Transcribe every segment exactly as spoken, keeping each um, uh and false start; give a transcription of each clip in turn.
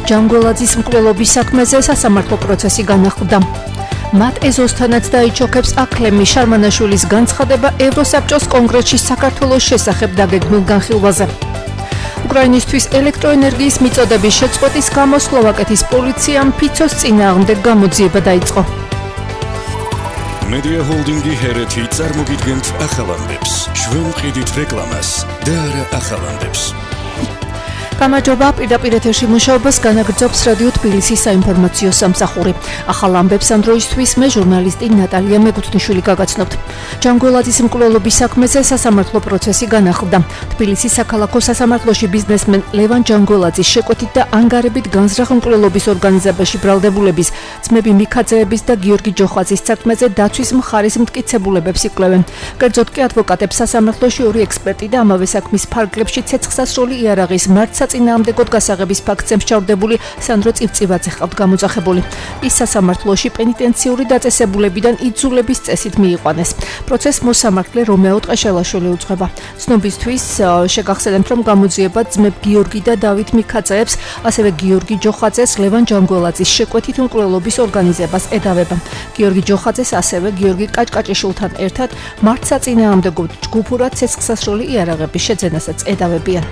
ჯანგველაძის მკვლელობის საქმეზე სასამართლო პროცესი განახლდა. მათ ეზოსთანაც დაიჩოქებს აკლემი შარმანაშვილის განცხადება ევროსაბჭოს კონგრესში საქართველოს შესახებ დაგეგმილ განხილვაზე. უკრაინისთვის ელექტროენერგიის მიწოდების შეწყვეტის გამო სლოვაკეთის პოლიციამ ფიცოს წინააღმდეგ გამოძიება დაიწყო. Media Holding-ი ჰერეთი წარმოგიდგენთ ახალამდებს. ჩვენ ვყიდით რეკლამას და არა ახალამდებს. გამარჯობა, პირდაპირ ეთერში მუშაობას განაგრძობს რადიო თბილისის საინფორმაციო სამსახური. ახალ ამბებს ამ დროისთვის მე ჟურნალისტი ნატალია მეგუთნიშვილი გაგაცნობთ. ჯანგველაძის მკვლელობის საქმეზე სასამართლო პროცესი განახლდა. თბილისის საქალაქო სასამართლოში ბიზნესმენ ლევან ჯანგველაძის შეკვეთით და ანგარებით განზრახ მკვლელობის ორგანიზებაში ბრალდებულების ძმები მიქაძეების და გიორგი ჯოხაძის საქმეზე დაცვის მხარის მტკიცებულებებს იკვლევენ. კერძოდ კი ადვოკატებს სასამართლოში ორი ექსპერტი და ამავე საქმის ფარგლებში ცეცხლსასროლი იარაღის მარცხ საწინააღმდეგოდ გასაღების ფაქტზე მსჯავრდებული სანდრო წივწივაძე ჰყავთ გამოძახებული. ის სასამართლოში პენიტენციური დაწესებულებიდან იძულების წესით მიიყვანეს. პროცესს მოსამართლე რომეო ტყეშელაშვილი უძღვება. ცნობისთვის შეგახსენებთ, რომ გამოძიება ძმებ გიორგი და დავით მიქაძეებს, ასევე გიორგი ჯოხაძეს ლევან ჯანგველაძის შეკვეთით მკვლელობის ორგანიზებას ედავება. გიორგი ჯოხაძეს ასევე გიორგი კაჭკაჭიშვილთან ერთად მარცხსაწინააღმდეგოდ ჯგუფურად ცეცხლსასროლი იარაღების შეძენასაც ედავებიან.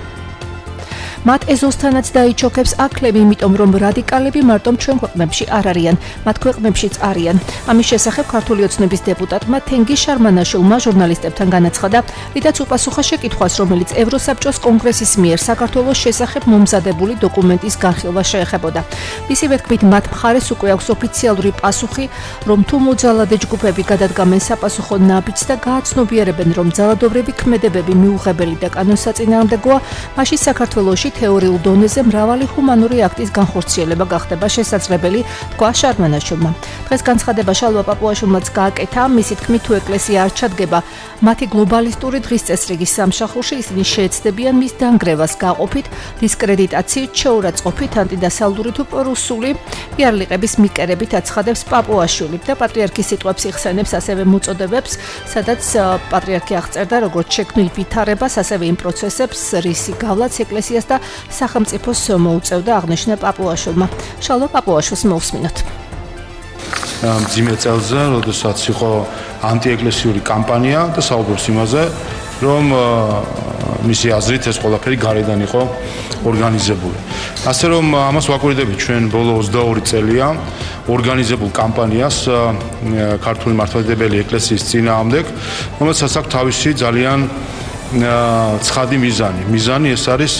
მათ ეზოსთანაც დაიჩოქებს აკლები, იმიტომ რომ რადიკალები მარტომ ჩვენ ქვეყნებში არ არიან, მათ ქვეყნებშიც არიან. ამის შესახებ ქართული ოცნების დეპუტატმა თენგიზ შარმანაშვილმა ჟურნალისტებთან განაცხადა, რითაც უპასუხა შეკითხვას, რომელიც ევროსაბჭოს კონგრესის მიერ საქართველოს შესახებ მომზადებული დოკუმენტის განხილვას შეეხებოდა. მისივე თქმით, მათ მხარეს უკვე აქვს ოფიციალური პასუხი, რომ თუ მოძალადე ჯგუფები გადადგამენ საპასუხო ნაბიჯს და გააცნობიერებენ, რომ ძალადობრივი ქმედებები მიუღებელი და კანონსაწინააღმდეგოა, მაშინ საქართველოში თეორიულ დონეზე მრავალი ჰუმანური აქტის განხორციელება გახდება შესაძლებელი, თქვა შარმანაშვილმა. დღეს განცხადება შალვა პაპუაშვილმაც გააკეთა, მისი თქმით, თუ ეკლესია არ ჩადგება მათი გლობალისტური დღის წესრიგის სამშახურში, ისინი შეეცდებიან მის დანგრევას გაყოფით, დისკრედიტაციით, შეურაცხყოფით, ანტიდასავლური თუ პრუსული იარლიყების მიკერებით აცხადებს პაპუაშვილი და პატრიარქის სიტყვებს იხსენებს ასევე მოწოდებებს, სადაც პატრიარქი აღწერდა როგორც შექმნილ ვითარებას, ასევე იმ პროცესებს, რისი გავლაც ეკლესიას და სახელმწიფოს მოუწევდა, აღნიშნა პაპუაშვილმა. შალვა პაპუაშვილს მოусმინოთ. მძიმე წელზე, როდესაც იყო ანტიეკლესიური კამპანია და საუბრობს იმაზე, რომ მისი აზრით ეს ყველაფერი გარედან იყო ორგანიზებული. ასე რომ ამას ვაკვირდებით ჩვენ ბოლო ოცდაორი წელია ორგანიზებულ კამპანიას ქართული მართლმადიდებელი ეკლესიის წინააღმდეგ, რომელსაც აქვს თავისი ძალიან ცხადი მიზანი. მიზანი ეს არის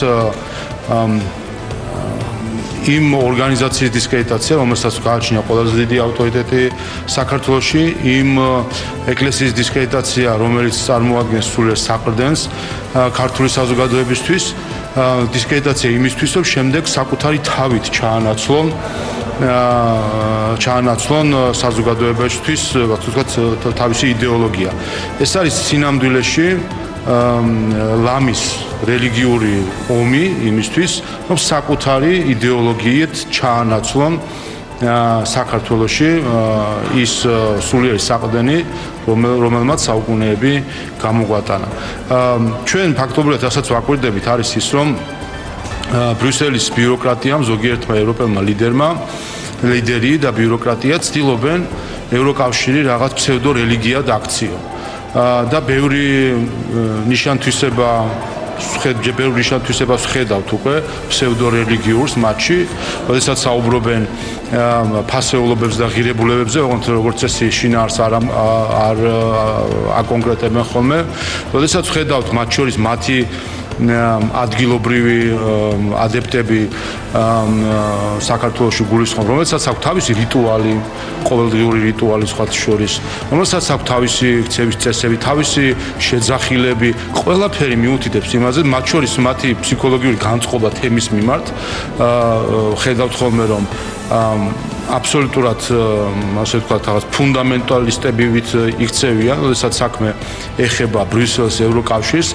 იმ ორგანიზაციის დისკრედიტაცია, რომელსაც გააჩნია ყველაზე დიდი ავტორიტეტი საქართველოში, იმ ეკლესიის დისკრედიტაცია, რომელიც წარმოადგენს სულიერ საყრდენს ქართული საზოგადოებისთვის, დისკრედიტაცია იმისთვის, რომ შემდეგ საკუთარი თავით ჩაანაცვლონ ჩაანაცვლონ საზოგადოებისთვის, ასე ვთქვათ, თავისი იდეოლოგია. ეს არის სინამდვილეში ლამის რელიგიური ომი იმისთვის, რომ საკუთარი იდეოლოგიით ჩაანაცვლონ საქართველოში ის სულიერი საყრდენი, რომელმაც საუკუნეები გამოგვატანა. ჩვენ ფაქტობრივად რასაც ვაკვირდებით არის ის, რომ ბრიუსელის ბიუროკრატიამ, ზოგიერთმა ევროპელმა ლიდერმა, ლიდერი და ბიუროკრატია ცდილობენ ევროკავშირი რაღაც ფსევდორელიგიად აქციო. და ბევრი ნიშანთვისება ბევრი ნიშანთვისებას ვხედავთ უკვე ფსევდორელიგიურს მათში, როდესაც საუბრობენ ფასეულობებს და ღირებულებებზე, როგორც წესი შინაარს არ არ აკონკრეტებენ ხოლმე, როდესაც ვხედავთ მათ შორის მათი ადგილობრივი ადეპტები საქართველოში გულისხმობ, რომელსაც აქვს თავისი რიტუალი, ყოველდღიური რიტუალი სხვა შორის, რომელსაც აქვს თავისი ქცევის წესები, თავისი შეძახილები, ყველაფერი მიუთითებს იმაზე, მათ შორის მათი ფსიქოლოგიური განწყობა თემის მიმართ, ხედავთ ხოლმე, რომ აბსოლუტურად ასე ვთქვათ, რაღაც ფუნდამენტალისტებივით იქცევიან, როდესაც საქმე ეხება ბრიუსელს, ევროკავშირს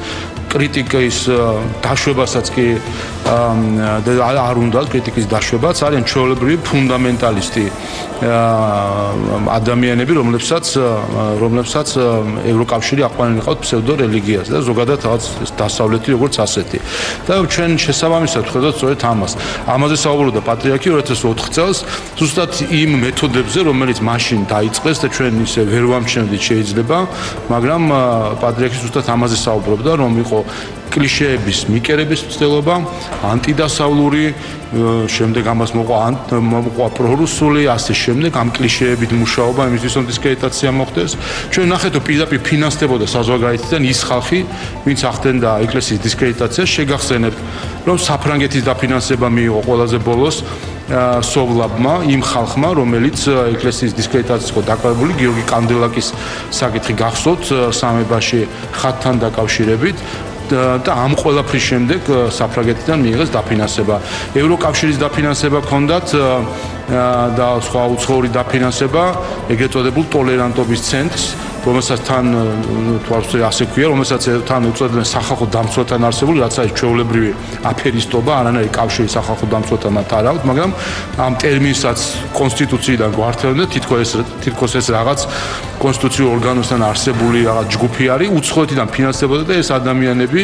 კრიტიკის დაშვებასაც კი არ უნდა კრიტიკის დაშვებაც არიან ჩვეულებრივი ფუნდამენტალისტი ადამიანები, რომლებსაც რომლებსაც ევროკავშირი აყვანილიყავთ ფსევდო რელიგიას და ზოგადად რაღაც დასავლეთი როგორც ასეთი. და ჩვენ შესაბამისად ვხედავთ სწორედ ამას. ამაზე საუბრობდა პატრიარქი ორი ათას ოთხ წელს, ზუსტად იმ მეთოდებზე, რომელიც მაშინ დაიწყეს და ჩვენ ისე ვერ ვამჩნევდით შეიძლება, მაგრამ პატრიარქი ზუსტად ამაზე საუბრობდა, რომ იყო კლიშეების მიკერების მცდელობა, ანტიდასავლური, შემდეგ ამას მოყვა მოყვა პრორუსული, ასე შემდეგ ამ კლიშეებით მუშაობა, იმისთვის რომ დისკრედიტაცია მოხდეს. ჩვენ ნახეთ, რომ პირდაპირ ფინანსდებოდა საზღვარგარეთიდან ის ხალხი, ვინც ახდენდა ეკლესიის დისკრედიტაციას, შეგახსენებთ, რომ საფრანგეთის დაფინანსება მიიღო ყველაზე ბოლოს სოვლაბმა, იმ ხალხმა, რომელიც ეკლესიის დისკრედიტაციას იყო დაკავებული, გიორგი კანდელაკის საკითხი გახსოვთ სამებაში ხატთან დაკავშირებით. და ამ ყველაფრის შემდეგ საფრანგეთიდან მიიღეს დაფინანსება. ევროკავშირის დაფინანსება ჰქონდათ და სხვა უცხოური დაფინანსება, ეგრეთ წოდებულ ტოლერანტობის ცენტრს, რომელსაც თან თვალსაჩინო ასე ქვია, რომელსაც თან უწოდებენ სახალხო დამცველთან არსებული, რაც არის ჩვეულებრივი აფერისტობა, არანაირი კავშირი სახალხო დამცველთან მათ არ აქვს, მაგრამ ამ ტერმინსაც კონსტიტუციიდან გვართებდა, თითქოს თითქოს ეს რაღაც კონსტიტუციურ ორგანოსთან არსებული რაღაც ჯგუფი არის, უცხოეთიდან ფინანსდებოდა და ეს ადამიანები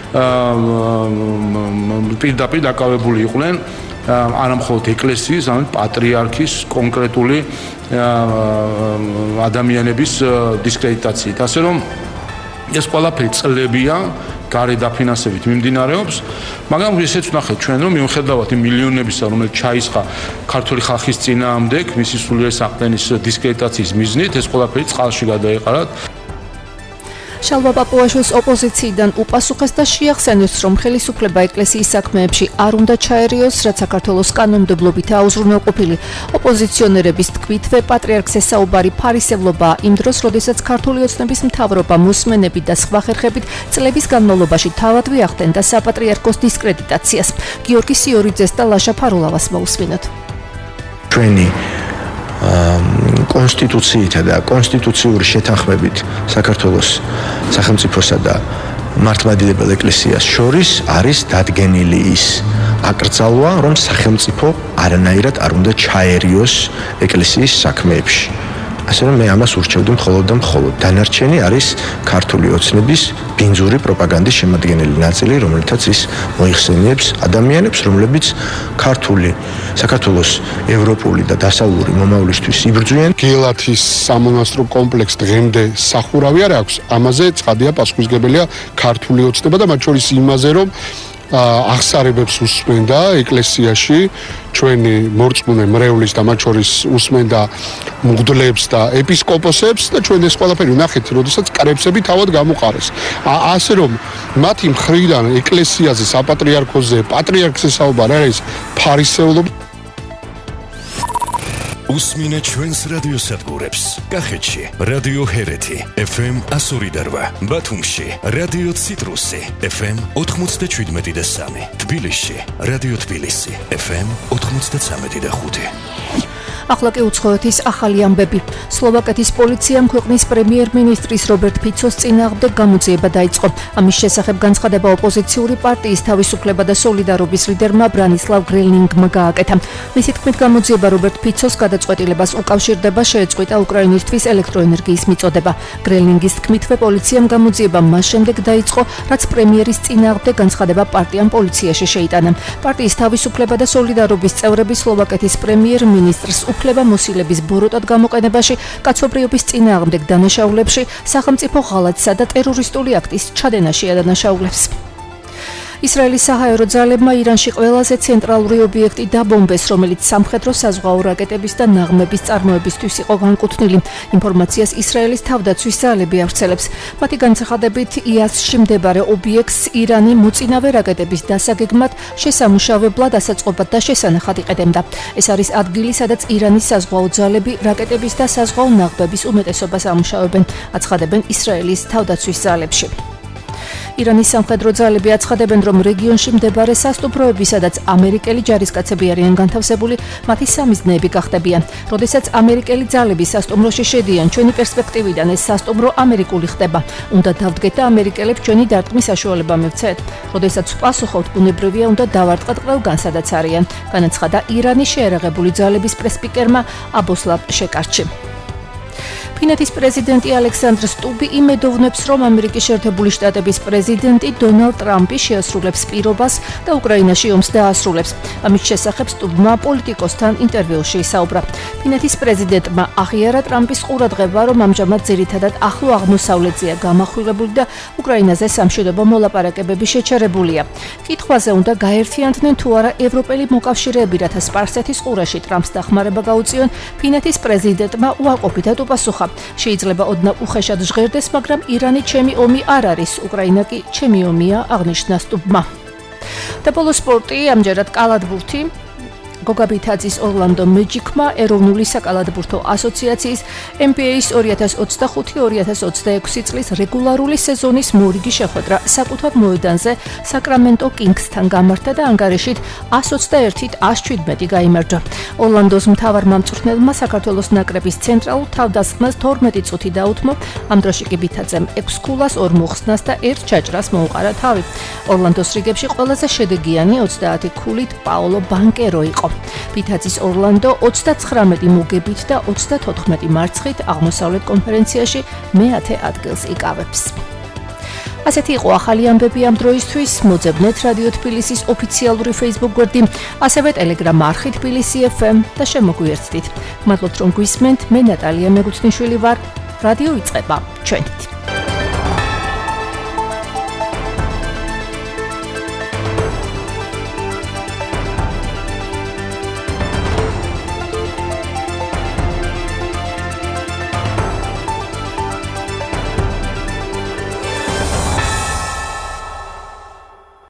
პირდაპირ დაკავებული იყვნენ არა მხოლოდ ეკლესიის, არამედ პატრიარქის კონკრეტული ადამიანების დისკრედიტაციით. ასე რომ ეს ყველაფერი წლებია გარე დაფინანსებით მიმდინარეობს, მაგრამ ისეც ვნახეთ ჩვენ, რომ მიუხედავად იმ მილიონებისა, რომელიც ჩაისხა ქართული ხალხის წინააღმდეგ, მისი სულიერი საყრდენის დისკრედიტაციის მიზნით, ეს ყველაფერი წყალში გადაეყარათ. შალვა პაპუაშვილს ოპოზიციიდან უპასუხეს და შეახსენეს, რომ ხელისუფლება ეკლესიის საქმეებში არ უნდა ჩაერიოს, რაც საქართველოს კანონმდებლობითაა უზრუნველყოფილი. ოპოზიციონერების თქმითვე პატრიარქს ესაუბარი ფარისევლობაა იმ დროს, როდესაც ქართული ოცნების მთავრობა მოსმენებით და სხვა ხერხებით წლების განმავლობაში თავად ვიახდენდა საპატრიარქოს დისკრედიტაციას. გიორგი სიორიძეს და ლაშა ფარულავას მოусმინოთ. ჩვენი კონსტიტუციითა და კონსტიტუციური შეთანხმებით საქართველოს სახელმწიფოსა და მართლმადიდებელ ეკლესიას შორის არის დადგენილი ის აკრძალვა, რომ სახელმწიფო არანაირად არ უნდა ჩაერიოს ეკლესიის საქმეებში. ასე რომ მე ამას ურჩევდი მხოლოდ და მხოლოდ. დანარჩენი არის ქართული ოცნების ბინძური პროპაგანდის შემადგენელი ნაწილი, რომელთაც ის მოიხსენიებს ადამიანებს, რომლებიც ქართული საქართველოს ევროპული და დასავლური მომავლისთვის იბრძვიან. გელათის სამონასტრო კომპლექსს დღემდე სახურავი არ აქვს. ამაზე ცხადია პასუხისმგებელია ქართული ოცნება და მათ შორის იმაზე, რომ აღსარებებს უსმენდა ეკლესიაში ჩვენი მორწმუნე მრევლის და მათ შორის უსმენდა მღვდლებს და ეპისკოპოსებს და ჩვენ ეს ყველაფერი ვნახეთ, როდესაც კრებსები თავად გამოყარეს. ასე რომ მათი მხრიდან ეკლესიაზე, საპატრიარქოზე, პატრიარქს ესაუბარ არის ფარისევლობა. უსმინე ჩვენს რადიოსადგურებს. კახეთში რადიო ჰერეთი ეფ ემ εκατო ორი და რვა, ბათუმში რადიო ციტრუსი ეფ ემ ოთხმოცდაშვიდმეტი და სამი, თბილისში რადიო თბილისი ეფ ემ ოთხმოცდაცამეტი და ხუთი. ახლა კი უცხოეთის ახალი ამბები. სლოვაკეთის პოლიციამ ქვეყნის პრემიერ-მინისტრის რობერტ ფიცოს წინააღმდეგ გამოძიება დაიწყო. ამის შესახებ განცხადება ოპოზიციური პარტიის თავისუფლება და სოლიდარობის ლიდერმა ბრანისლავ გრელინგმა გააკეთა. მისი თქმით, გამოძიება რობერტ ფიცოს გადაწყვეტილებას უკავშირდება, შეეწყვიტა უკრაინისთვის ელექტროენერგიის მიწოდება. გრელინგის თქმითვე, პოლიციამ გამოძიება მას შემდეგ დაიწყო, რაც პრემიერის წინააღმდეგ განცხადება პარტიამ პოლიციაში შეიტანა. პარტიის თავისუფლება და სოლიდარობის წევრები სლოვაკეთის პრემიერ-მინისტრს უფლება მოსილების ბოროტად გამოყენებაში, კაცობრიობის წინააღმდეგ დანაშაულებში, სახელმწიფო ღალატსა და ტერორისტული აქტის ჩადენაში ადანაშაულებს. ისრაელის საჰაერო ძალებმა ირანში ყველაზე ცენტრალური ობიექტი დაბომბეს, რომელიც სამხედრო საზღვაო რაკეტების და ნაღმების წარმოებისთვის იყო განკუთვნილი. ინფორმაციას ისრაელის თავდაცვის ძალები ავრცელებს. მათი განცხადებით, იასში მდებარე ობიექტს ირანი მოწინავე რაკეტების დასაგეგმად, შესამუშავებლად, ასაწყობად და შესანახად იყენებდა. ეს არის ადგილი, სადაც ირანის საზღვაო ძალები რაკეტების და საზღვაო ნაღმების უმეტესობას ამუშავებენ, აცხადებენ ისრაელის თავდაცვის ძალებში. ირანის სამხედრო ძალები აცხადებენ, რომ რეგიონში მდებარე სასტუმროები, სადაც ამერიკელი ჯარისკაცები არიან განთავსებული, მათი სამიზნეები გახდებიან. როდესაც ამერიკელი ძალები სასტუმროში შედიან, ჩვენი პერსპექტივიდან ეს სასტუმრო ამერიკული ხდება. უნდა დავდგეთ და ამერიკელებს ჩვენი დარტყმის საშუალება მივცეთ. როდესაც ვპასუხობთ, ბუნებრივია, უნდა დავარტყათ ყველგან, სადაც არიან, განაცხადა ირანის შეერაღებული ძალების პრესპიკერმა აბოსლავ შეკარჩი. ფინეთის პრეზიდენტი ალექსანდრ სტუბი იმედოვნებს, რომ ამერიკის შეერთებული შტატების პრეზიდენტი დონალდ ტრამპი შეასრულებს პირობას და უკრაინაში ომს დაასრულებს. ამის შესახებ სტუბმა პოლიტიკოსთან ინტერვიუში ისაუბრა. ფინეთის პრეზიდენტმა აღიარა ტრამპის ყურადღება, რომ ამჟამად ძირითადად ახლო აღმოსავლეთზეა გამახვილებული და უკრაინაზე სამშვიდობო მოლაპარაკებები შეჩერებულია. კითხვაზე უნდა გაერთიანდნენ თუ არა ევროპელი მოკავშირეები, რათა სპარსეთის ყურეში ტრამპს დახმარება გაუწიონ, ფინეთის პრეზიდენტმა უარყოფითად უპასუხა. შეიძლება ოდნავ უხეშად ჟღერდეს, მაგრამ ირანი ჩემი ომი არ არის, უკრაინა კი ჩემი ომია, აღნიშნა სტუბმა. და ბოლო სპორტი, ამჯერად კალათბურთი. გოგა ბითაძის ორლანდო მეჯიკმა ეროვნული საკალათბურთო ასოციაციის ენ ბი ეის ორი ათას ოცდახუთი ორი ათას ოცდაექვსი წლის რეგულარული სეზონის მორიგი შეხვედრა საკუთარ მოედანზე საკრამენტო კინგსთან გამართა და ანგარიშით ას ოცდაერთით ას შვიდმეტი გაიმარჯვა. ორლანდოს მთავარმა მწვრთნელმა საქართველოს ნაკრების ცენტრალურ თავდასხმას თორმეტი წუთი დაუთმო, ამ დროში კი ბითაძემ ექვს ქულას, ორ მოხსნას და ერთ ჩაჭრას მოუყარა თავი. ორლანდოს რიგებში ყველაზე შედეგიანი ოცდაათი ქულით პაოლო ბანკერო იყო. ბითაძის ორლანდო ოცდაცხრამეტი მოგებით და ოცდათოთხმეტი მარცხით აღმოსავლეთ კონფერენციაში მეათე ადგილს იკავებს. ასეთი იყო ახალი ამბები ამ დროისთვის. მოძებნეთ რადიო თბილისის ოფიციალური Facebook გვერდი, ასევე Telegram არხი თბილისი ეფ ემ და შემოგვიერთდით. მადლობთ რომ გვისმენთ. მე ნატალია მეგუთნიშვილი ვარ. რადიო იწყება ჩვენით.